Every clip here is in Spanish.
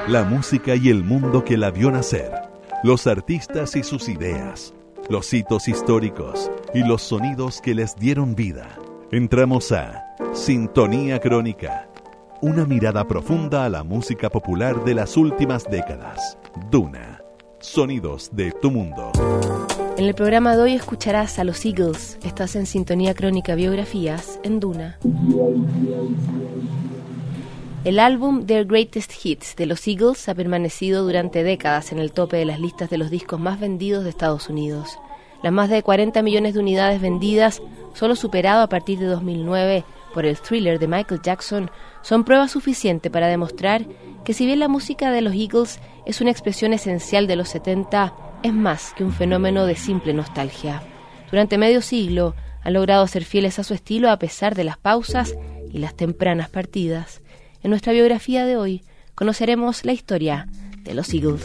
La música y el mundo que la vio nacer, los artistas y sus ideas, los hitos históricos y los sonidos que les dieron vida. Entramos a Sintonía Crónica, una mirada profunda a la música popular de las últimas décadas. Duna, sonidos de tu mundo. En el programa de hoy escucharás a los Eagles. Estás en Sintonía Crónica, Biografías en Duna. El álbum Their Greatest Hits de los Eagles ha permanecido durante décadas en el tope de las listas de los discos más vendidos de Estados Unidos. Las más de 40 millones de unidades vendidas, solo superado a partir de 2009 por el Thriller de Michael Jackson, son prueba suficiente para demostrar que si bien la música de los Eagles es una expresión esencial de los 70, es más que un fenómeno de simple nostalgia. Durante medio siglo han logrado ser fieles a su estilo a pesar de las pausas y las tempranas partidas. En nuestra biografía de hoy conoceremos la historia de los Eagles.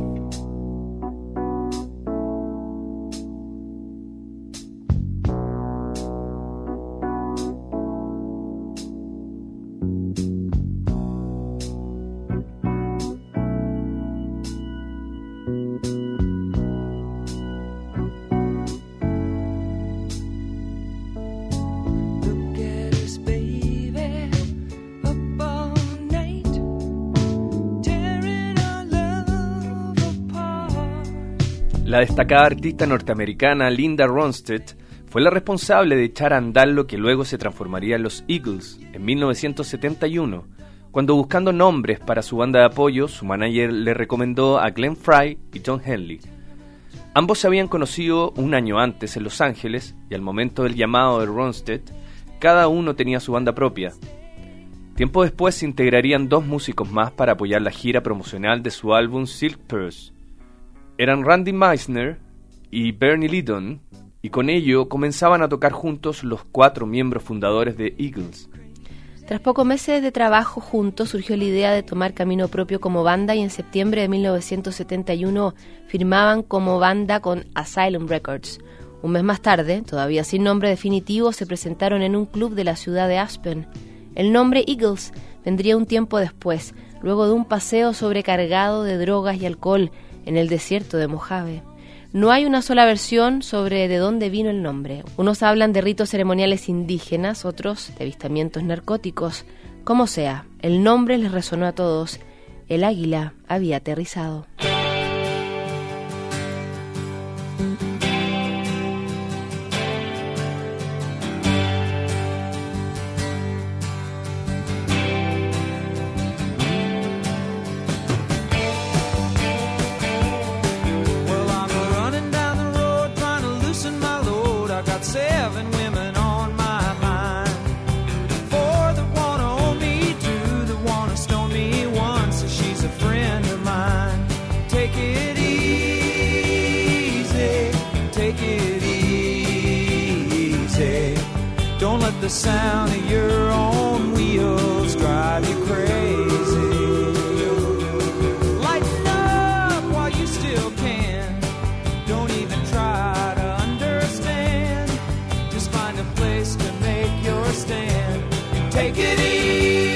La destacada artista norteamericana Linda Ronstadt fue la responsable de echar a andar lo que luego se transformaría en los Eagles en 1971, cuando buscando nombres para su banda de apoyo, su manager le recomendó a Glenn Frey y John Henley. Ambos se habían conocido un año antes en Los Ángeles y al momento del llamado de Ronstadt, cada uno tenía su banda propia. Tiempo después se integrarían dos músicos más para apoyar la gira promocional de su álbum Silk Purse. Eran Randy Meisner y Bernie Leadon, y con ello comenzaban a tocar juntos los 4 miembros fundadores de Eagles. Tras pocos meses de trabajo juntos, surgió la idea de tomar camino propio como banda y en septiembre de 1971 firmaban como banda con Asylum Records. Un mes más tarde, todavía sin nombre definitivo, se presentaron en un club de la ciudad de Aspen. El nombre Eagles vendría un tiempo después, luego de un paseo sobrecargado de drogas y alcohol en el desierto de Mojave. No hay una sola versión sobre de dónde vino el nombre. Unos hablan de ritos ceremoniales indígenas, otros de avistamientos narcóticos. Como sea, el nombre les resonó a todos. El águila había aterrizado. The sound of your own wheels drive you crazy. Lighten up while you still can. Don't even try to understand. Just find a place to make your stand and take it easy.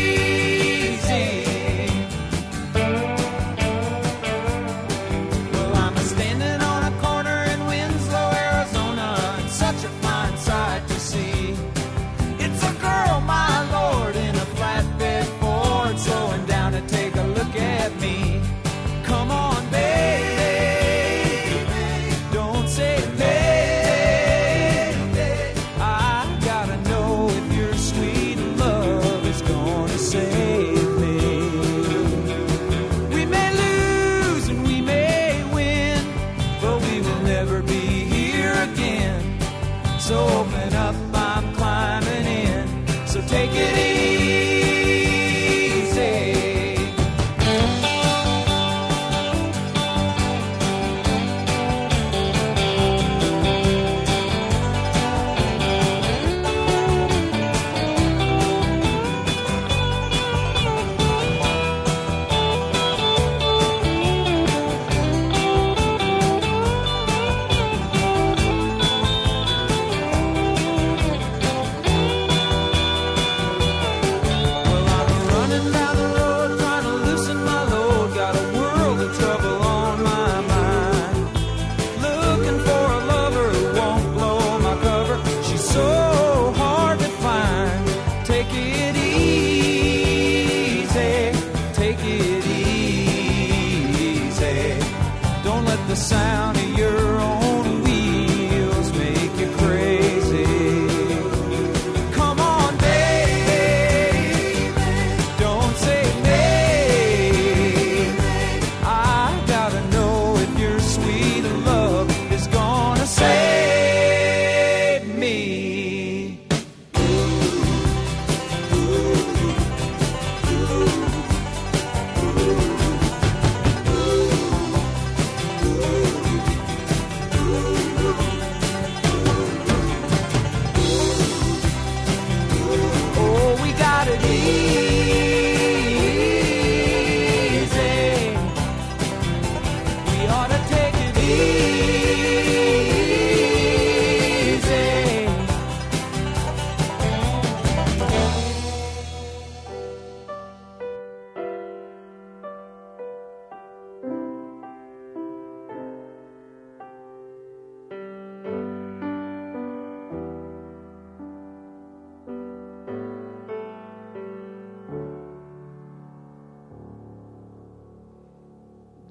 Well, I'm standing on a corner in Winslow, Arizona, and such a fine sight to see. My lord in a flatbed Ford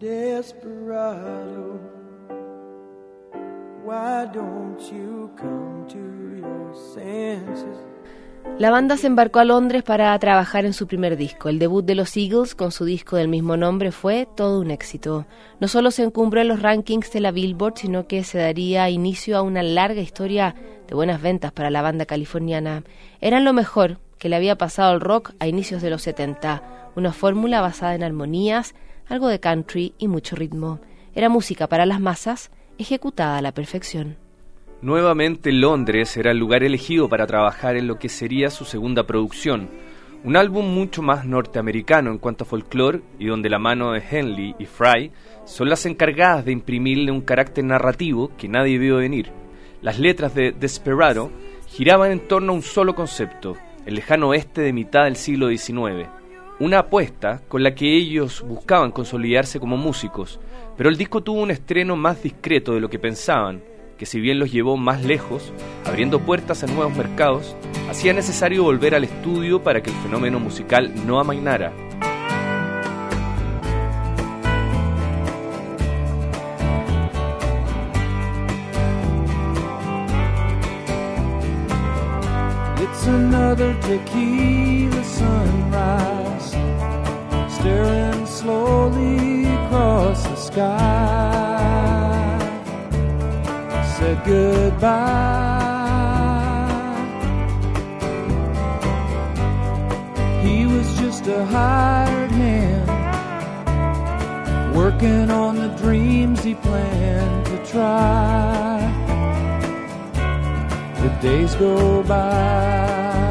desperado, why don't you come to your senses? La banda se embarcó a Londres para trabajar en su primer disco. El debut de los Eagles con su disco del mismo nombre fue todo un éxito. No solo se encumbró en los rankings de la Billboard, sino que se daría inicio a una larga historia de buenas ventas para la banda californiana. Eran lo mejor que le había pasado al rock a inicios de los 70, una fórmula basada en armonías, algo de country y mucho ritmo. Era música para las masas, ejecutada a la perfección. Nuevamente Londres era el lugar elegido para trabajar en lo que sería su segunda producción, un álbum mucho más norteamericano en cuanto a folclore y donde la mano de Henley y Fry son las encargadas de imprimirle un carácter narrativo que nadie vio venir. Las letras de Desperado giraban en torno a un solo concepto, el lejano oeste de mitad del siglo XIX, una apuesta con la que ellos buscaban consolidarse como músicos, pero el disco tuvo un estreno más discreto de lo que pensaban, que si bien los llevó más lejos, abriendo puertas a nuevos mercados, hacía necesario volver al estudio para que el fenómeno musical no amainara. It's another tequila sunrise, staring slowly across the sky. Said goodbye. He was just a hired hand, working on the dreams he planned to try. The days go by.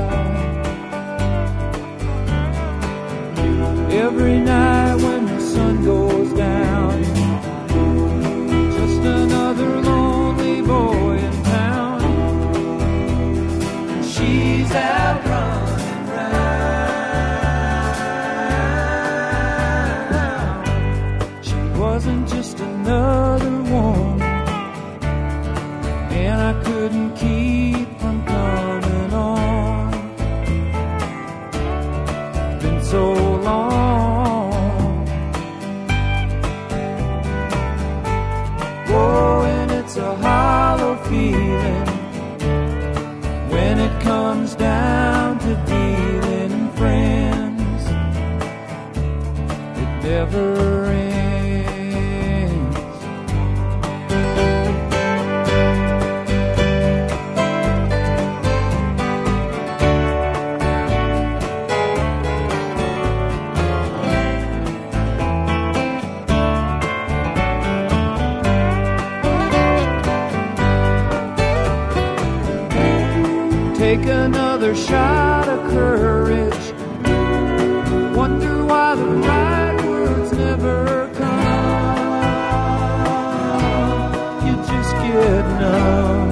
Every night when the sun goes down, just another lonely boy in town. She's out running round. She wasn't just another woman, and I couldn't keep from coming on. Been so long. It's a hollow feeling when it comes down to dealing friends. It never ends. Take another shot of courage. Wonder why the right words never come. You just get numb.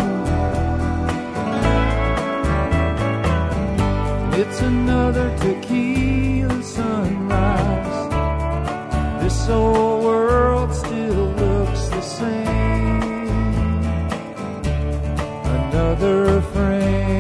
It's another tequila sunrise. This old world still looks the same. Another frame.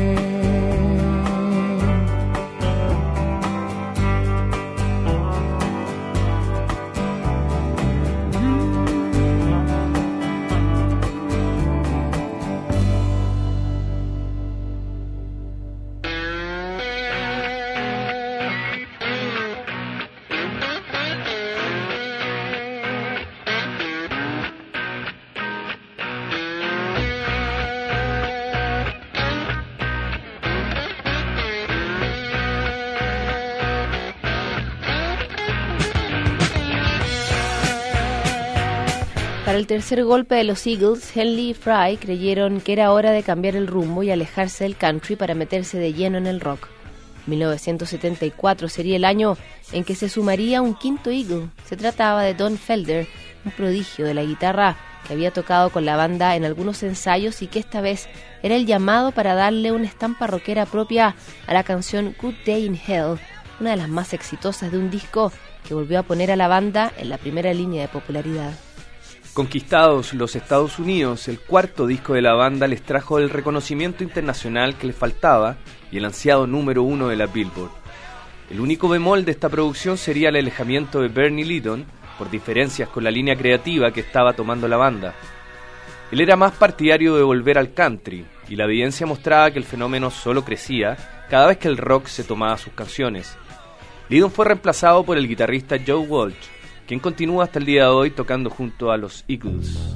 Para el tercer golpe de los Eagles, Henley y Fry creyeron que era hora de cambiar el rumbo y alejarse del country para meterse de lleno en el rock. 1974 sería el año en que se sumaría un quinto Eagle. Se trataba de Don Felder, un prodigio de la guitarra que había tocado con la banda en algunos ensayos y que esta vez era el llamado para darle una estampa rockera propia a la canción Good Day in Hell, una de las más exitosas de un disco que volvió a poner a la banda en la primera línea de popularidad. Conquistados los Estados Unidos, el cuarto disco de la banda les trajo el reconocimiento internacional que les faltaba y el ansiado número 1 de la Billboard. El único bemol de esta producción sería el alejamiento de Bernie Leadon, por diferencias con la línea creativa que estaba tomando la banda. Él era más partidario de volver al country, y la evidencia mostraba que el fenómeno solo crecía cada vez que el rock se tomaba sus canciones. Lydon fue reemplazado por el guitarrista Joe Walsh, quien continúa hasta el día de hoy tocando junto a los Eagles.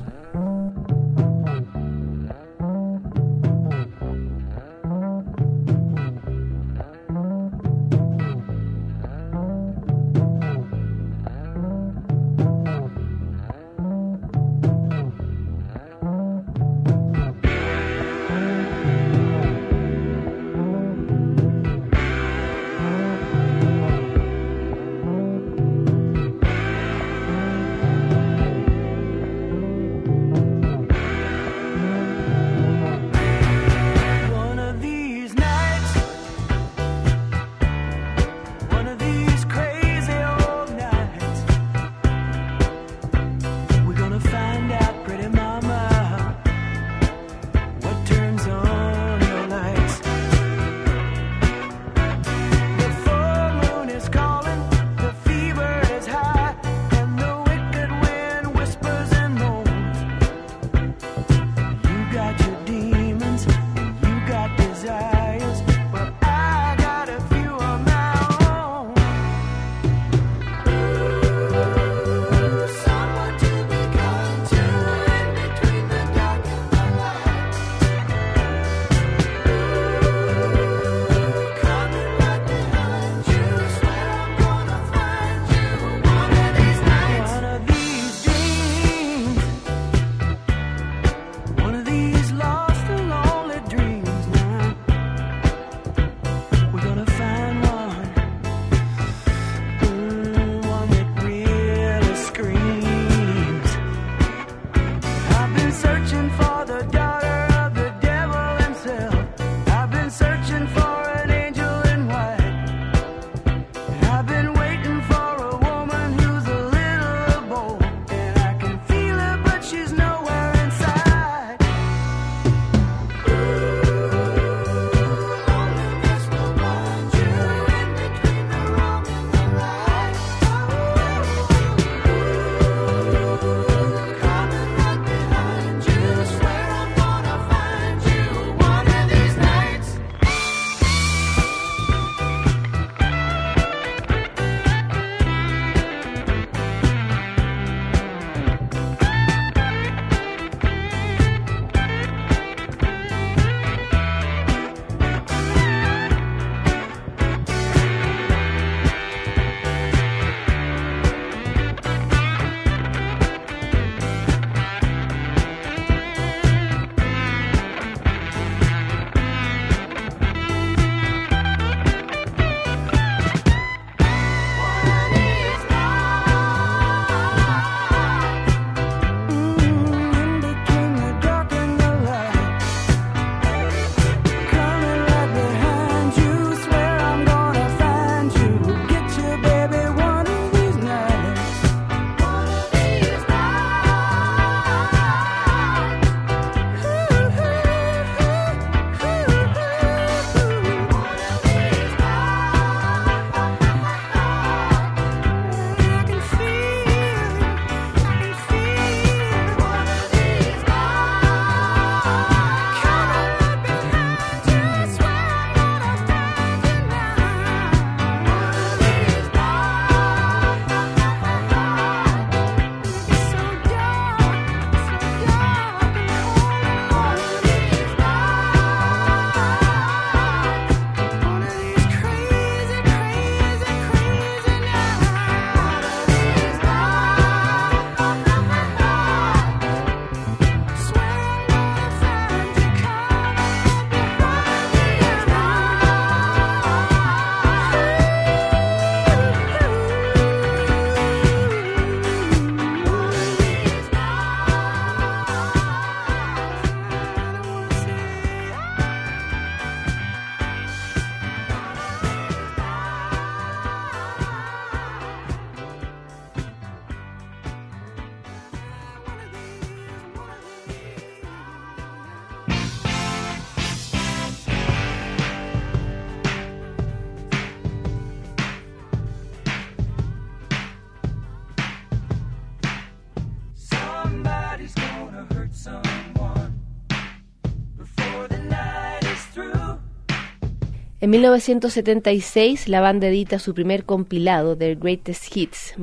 En 1976, la banda edita su primer compilado, Their Greatest Hits,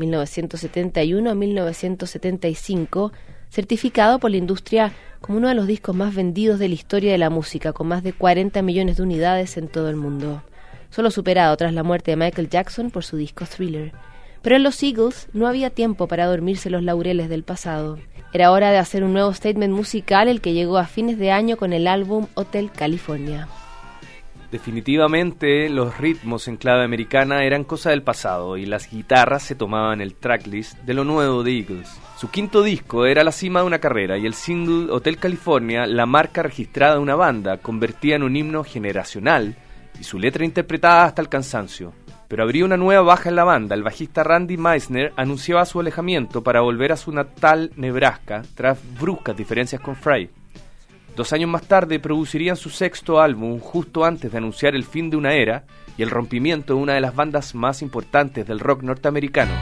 1971-1975, certificado por la industria como uno de los discos más vendidos de la historia de la música, con más de 40 millones de unidades en todo el mundo. Solo superado tras la muerte de Michael Jackson por su disco Thriller. Pero en los Eagles no había tiempo para dormirse los laureles del pasado. Era hora de hacer un nuevo statement musical, el que llegó a fines de año con el álbum Hotel California. Definitivamente los ritmos en clave americana eran cosa del pasado y las guitarras se tomaban el tracklist de lo nuevo de Eagles. Su quinto disco era la cima de una carrera y el single Hotel California, la marca registrada de una banda, convertía en un himno generacional y su letra interpretada hasta el cansancio. Pero habría una nueva baja en la banda. El bajista Randy Meisner anunciaba su alejamiento para volver a su natal Nebraska tras bruscas diferencias con Fry. 2 años más tarde producirían su sexto álbum justo antes de anunciar el fin de una era y el rompimiento de una de las bandas más importantes del rock norteamericano.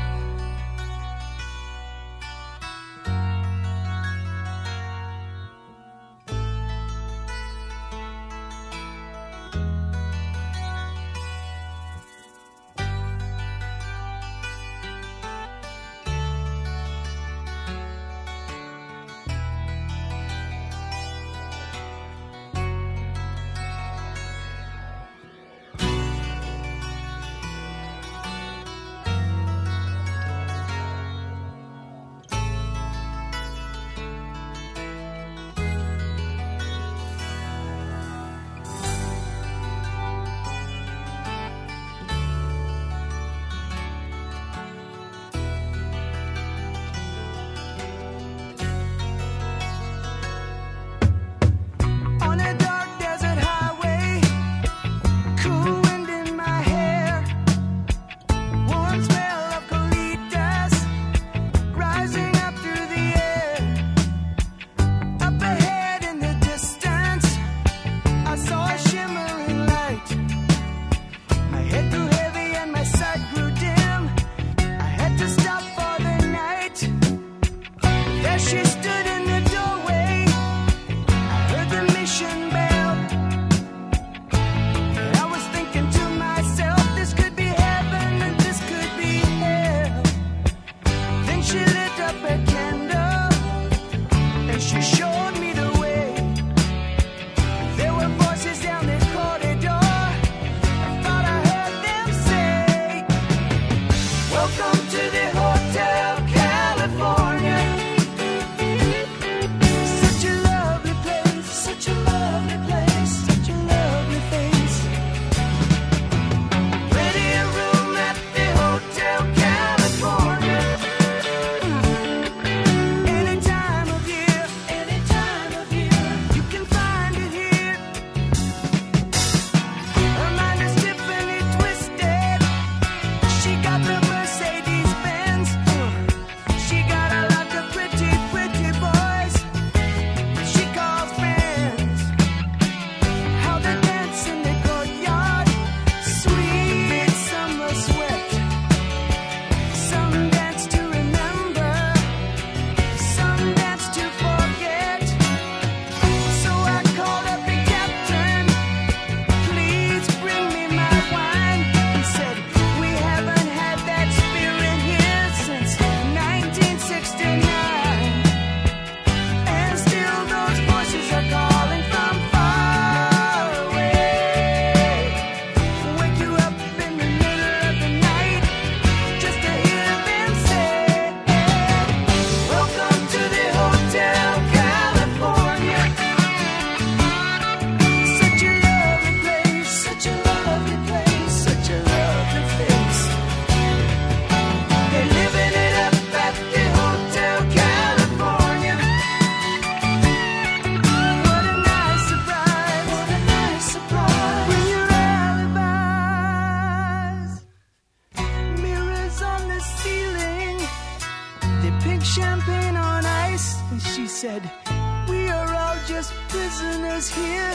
said, we are all just prisoners here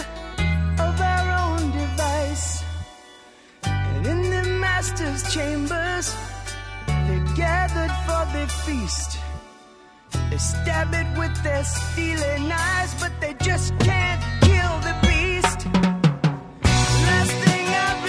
of our own device. And in the master's chambers, they're gathered for the feast. They stab it with their steely knives, but they just can't kill the beast. Last thing I've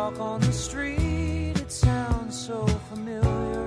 walk on the street, it sounds so familiar.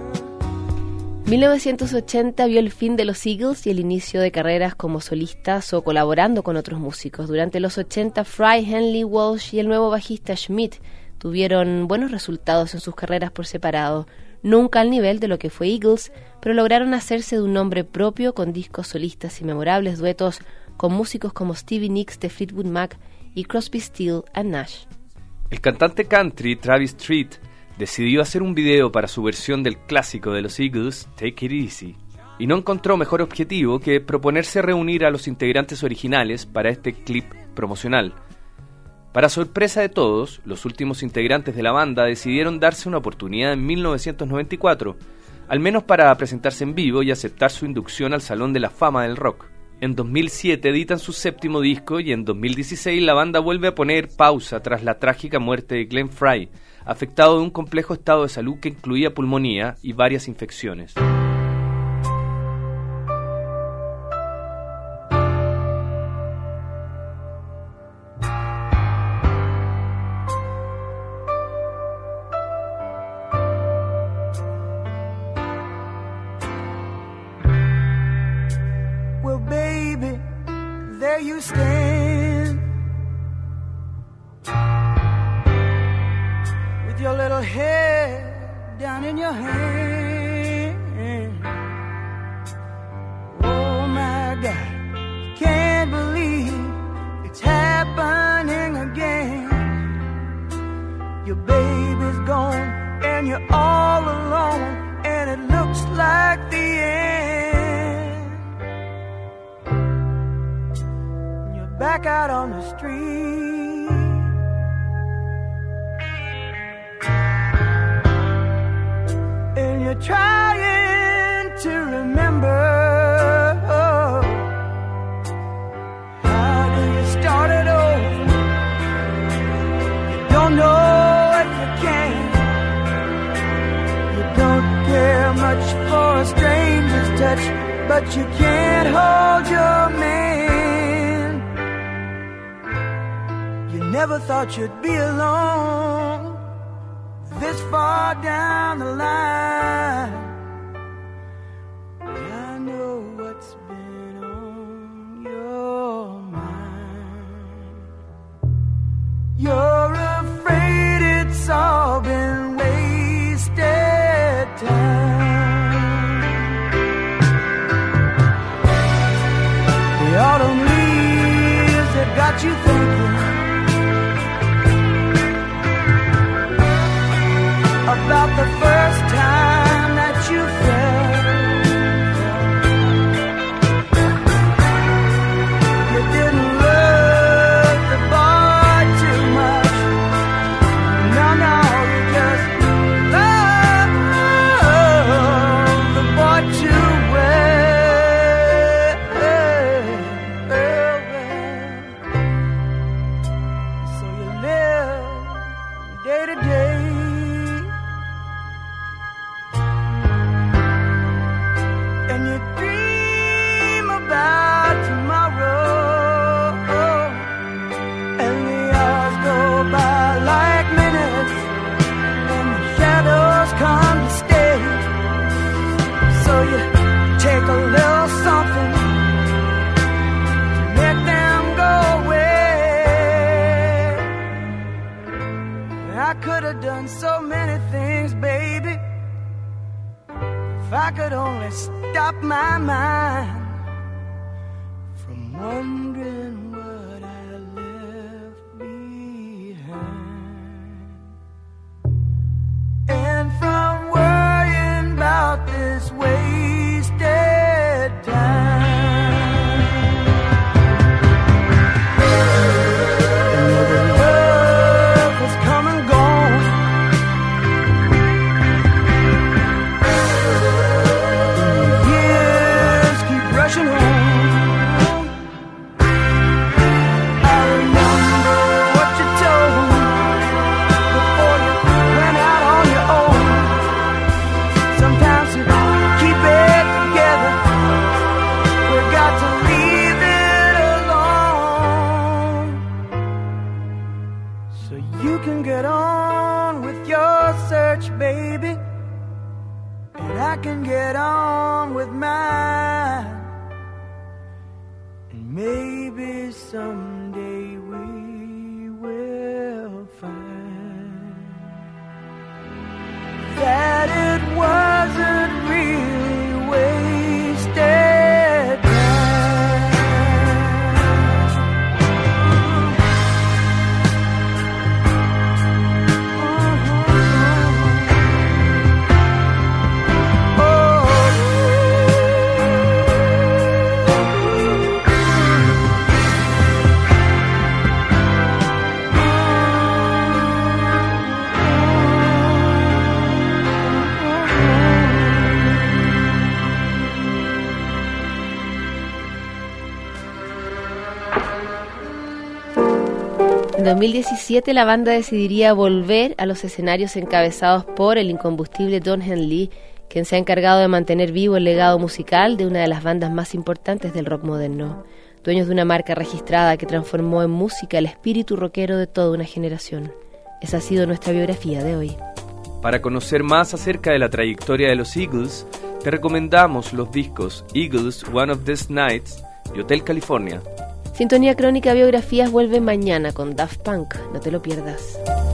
1980 vio el fin de los Eagles y el inicio de carreras como solistas o colaborando con otros músicos. Durante los 80, Fry, Henley, Walsh y el nuevo bajista Schmidt tuvieron buenos resultados en sus carreras por separado, nunca al nivel de lo que fue Eagles, pero lograron hacerse de un nombre propio con discos solistas y memorables duetos con músicos como Stevie Nicks de Fleetwood Mac y Crosby, Stills and Nash. El cantante country Travis Tritt decidió hacer un video para su versión del clásico de los Eagles, Take It Easy, y no encontró mejor objetivo que proponerse reunir a los integrantes originales para este clip promocional. Para sorpresa de todos, los últimos integrantes de la banda decidieron darse una oportunidad en 1994, al menos para presentarse en vivo y aceptar su inducción al Salón de la Fama del Rock. En 2007 editan su séptimo disco y en 2016 la banda vuelve a poner pausa tras la trágica muerte de Glenn Frey, afectado de un complejo estado de salud que incluía pulmonía y varias infecciones. Well, baby, there you stand, with your little head down in your hand. Oh my God, can't believe it's happening again. Your baby's gone and you're all alone, and it looks like the end. You're back out on the street, and you're trying to remember, how do you start it over? You don't know if you can. You don't care much for a stranger's touch, but you can't hold your man. You never thought you'd be alone this far down the line. I know what's been on your mind. You're afraid it's all been wasted time. The autumn leaves that got you thinking about the first time that you felt. You didn't love the boy too much. No, no, you just loved the boy too well. So you live day to day, and you dream about tomorrow, and the hours go by like minutes, and the shadows come to stay. So you take a little something to make them go away. I could have done so many things, baby, if I could only stop my mind from wondering what I left behind, and from worrying about this wasted time. And the love has come and gone. Years keep rushing on, I can get on with mine. And maybe someday we will find that it wasn't really wasted time. En 2017 la banda decidiría volver a los escenarios encabezados por el incombustible Don Henley, quien se ha encargado de mantener vivo el legado musical de una de las bandas más importantes del rock moderno, dueños de una marca registrada que transformó en música el espíritu rockero de toda una generación. Esa ha sido nuestra biografía de hoy. Para conocer más acerca de la trayectoria de los Eagles, te recomendamos los discos Eagles, One of These Nights y Hotel California. Sintonía Crónica Biografías vuelve mañana con Daft Punk, no te lo pierdas.